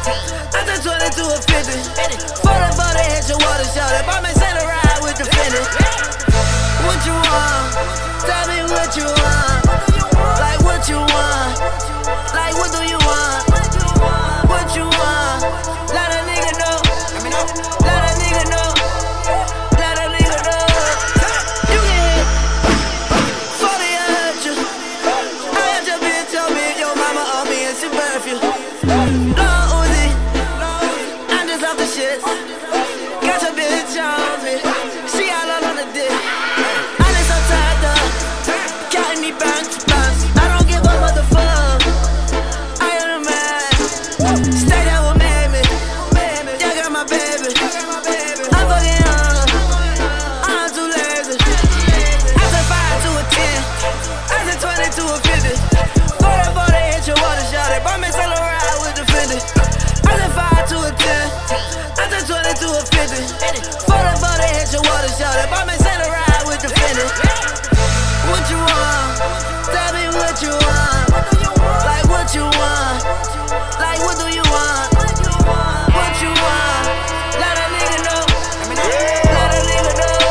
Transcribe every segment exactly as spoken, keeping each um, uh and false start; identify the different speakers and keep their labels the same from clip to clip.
Speaker 1: I took twenty to a fifty. forty, forty, hit your water shot. If I may send a ride with the Fendi. What you want? Tell me what you want. Like what you want? Like what do you want? What you want? Let a nigga know. Let a nigga know. Let a nigga know. You can hit forty, I hurt you. I had your bitch tell me your mama on me and she birth you. Lil Uzi, I'm just off the shit. Got your bitch on me. She all out on the dick. I just so tired up. Counting me bands, bands. I don't give a motherfuck. I am the man. Stay there with me. Yeah, got my baby. I'm fucking young. I'm too lazy. I said five to a ten. I said twenty to a fifty. forty, forty, hit your water shot. If I may sell a ride with the Fendi. I said five to a ten. I said twenty to a fifty. forty, forty, hit your water shot. If I may sell a ride with the Fendi. What you want? Tell me what you want. Like what you want? Like what do you want? What you want? Let a nigga know. Let a nigga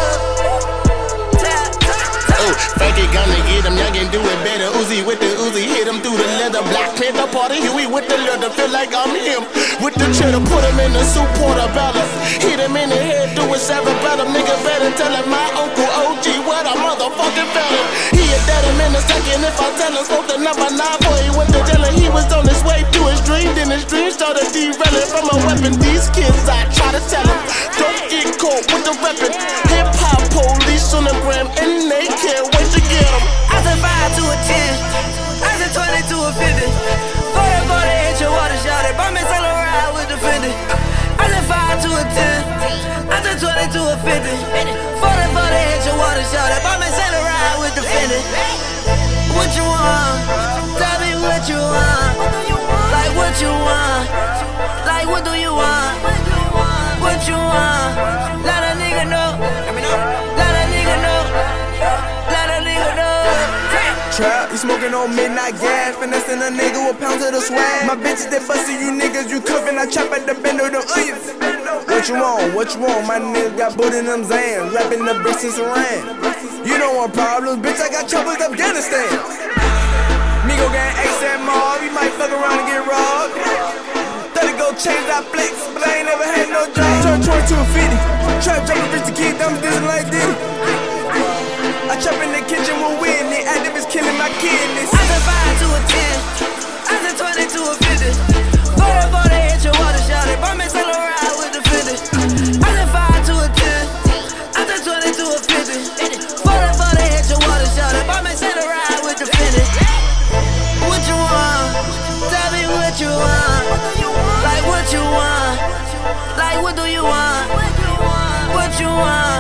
Speaker 1: know. Tap, tap, tap.
Speaker 2: Oh, fake it, gonna get him, y'all can do it better. Uzi with the Uzi, hit him through the leather. Black Panther party, Huey with the leather. Feel like I'm him. With the cheddar, put him in the soup portobello. Hit him in the head, do a cerebellum. Nigga better tell him my uncle O G what a motherfucking fella. He a dead him in a second if I tell him. Spoke the number nine boy, he went to jail and he was on his way to his dream. Then his dream started derailing from a weapon. These kids, I try to tell them, don't get caught with the weapon. Hip hop police on the gram and they can't wait to get him.
Speaker 1: I said five to a ten. I said twenty to a fifty. forty, forty, hit your water shot. If I may sell a ride with the Fendi. I said five to a ten. I said twenty to a fifty. forty, forty, hit your water shot. If I may sell a ride with the Fendi. What you want? Tell me what you want. Like what you want? Like what do you want? What you want? Let a nigga know. Let a nigga know. Let a nigga know.
Speaker 3: Trap, you smoking on midnight gas, finessing a nigga with pounds of the swag. My bitches that bustin' you niggas, you cuffin', I chop at the bend of them onions. What you want? What you want? My nigga got boot in them Zans, rapping the bricks and saran. You don't want problems, bitch, I got choppers Afghanistan. Migo gang ASAP Mob, you might fuck around and get robbed. thirty go change that flex, but I ain't never had no job. Turn twenty to a fifty, trap jumping rich to keep them dissing like Diddy. I chop in the kitchen with Whitney, activists killing my kidneys.
Speaker 1: I said five to a ten. I said twenty to a fifty. forty, forty, hit your water shot. If I may sell a ride with the Fendi. I said five to a ten. I said twenty to a fifty. forty, forty, hit your water shot. If I may sell a ride with the Fendi. What you want? Tell me what you want. Like what you want? Like what do you want? What you want?